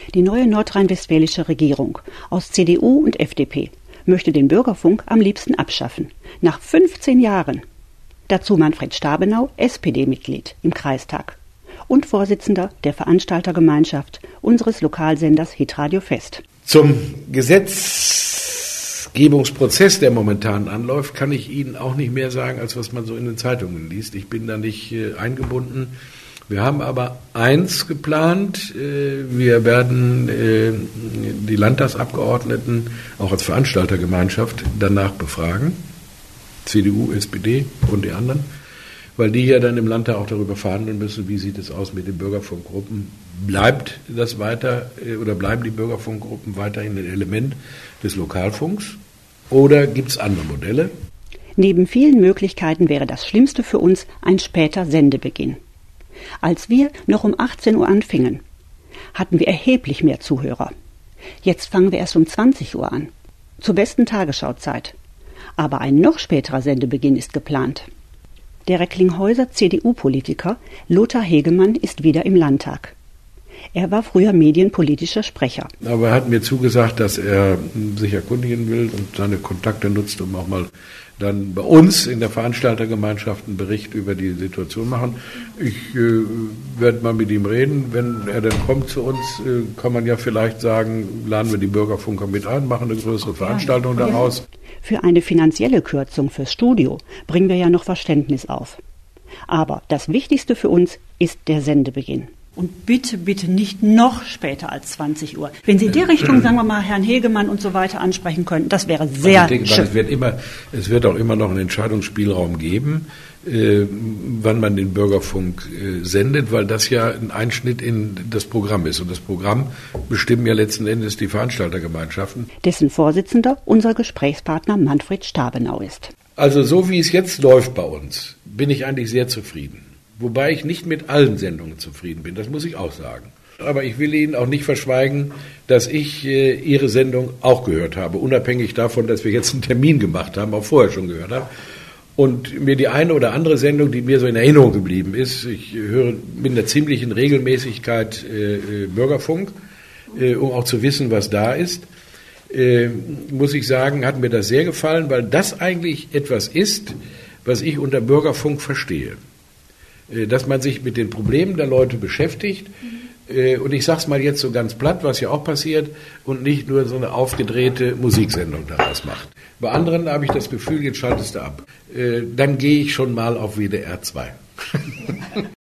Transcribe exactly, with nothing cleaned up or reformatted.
Die neue nordrhein-westfälische Regierung aus C D U und F D P möchte den Bürgerfunk am liebsten abschaffen. Nach fünfzehn Jahren. Dazu Manfred Stabenau, S P D-Mitglied im Kreistag und Vorsitzender der Veranstaltergemeinschaft unseres Lokalsenders Hitradio Fest. Zum Gesetzgebungsprozess, der momentan anläuft, kann ich Ihnen auch nicht mehr sagen, als was man so in den Zeitungen liest. Ich bin da nicht äh, eingebunden. Wir haben aber eins geplant, wir werden die Landtagsabgeordneten auch als Veranstaltergemeinschaft danach befragen, C D U, S P D und die anderen, weil die ja dann im Landtag auch darüber verhandeln müssen, wie sieht es aus mit den Bürgerfunkgruppen. Bleibt das weiter oder bleiben die Bürgerfunkgruppen weiterhin ein Element des Lokalfunks oder gibt es andere Modelle? Neben vielen Möglichkeiten wäre das Schlimmste für uns ein später Sendebeginn. Als wir noch um achtzehn Uhr anfingen, hatten wir erheblich mehr Zuhörer. Jetzt fangen wir erst um zwanzig Uhr an, zur besten Tagesschauzeit. Aber ein noch späterer Sendebeginn ist geplant. Der Recklinghäuser C D U-Politiker Lothar Hegemann ist wieder im Landtag. Er war früher medienpolitischer Sprecher. Aber er hat mir zugesagt, dass er sich erkundigen will und seine Kontakte nutzt, um auch mal dann bei uns in der Veranstaltergemeinschaft einen Bericht über die Situation machen. Ich äh, werde mal mit ihm reden. Wenn er dann kommt zu uns, äh, kann man ja vielleicht sagen, laden wir die Bürgerfunker mit ein, machen eine größere Veranstaltung daraus. Für eine finanzielle Kürzung fürs Studio bringen wir ja noch Verständnis auf. Aber das Wichtigste für uns ist der Sendebeginn. Und bitte, bitte nicht noch später als zwanzig Uhr. Wenn Sie in der Richtung, sagen wir mal, Herrn Hegemann und so weiter ansprechen könnten, das wäre sehr ich denke, schön. Es wird, immer, es wird auch immer noch einen Entscheidungsspielraum geben, äh, wann man den Bürgerfunk äh, sendet, weil das ja ein Einschnitt in das Programm ist. Und das Programm bestimmen ja letzten Endes die Veranstaltergemeinschaften. Dessen Vorsitzender unser Gesprächspartner Manfred Stabenau ist. Also so wie es jetzt läuft bei uns, bin ich eigentlich sehr zufrieden. Wobei ich nicht mit allen Sendungen zufrieden bin, das muss ich auch sagen. Aber ich will Ihnen auch nicht verschweigen, dass ich äh, Ihre Sendung auch gehört habe, unabhängig davon, dass wir jetzt einen Termin gemacht haben, auch vorher schon gehört haben. Und mir die eine oder andere Sendung, die mir so in Erinnerung geblieben ist, ich höre mit einer ziemlichen Regelmäßigkeit äh, Bürgerfunk, äh, um auch zu wissen, was da ist, äh, muss ich sagen, hat mir das sehr gefallen, weil das eigentlich etwas ist, was ich unter Bürgerfunk verstehe. Dass man sich mit den Problemen der Leute beschäftigt, mhm. und ich sage es mal jetzt so ganz platt, was ja auch passiert, und nicht nur so eine aufgedrehte Musiksendung daraus macht. Bei anderen habe ich das Gefühl, jetzt schaltest du ab. Dann gehe ich schon mal auf W D R zwei.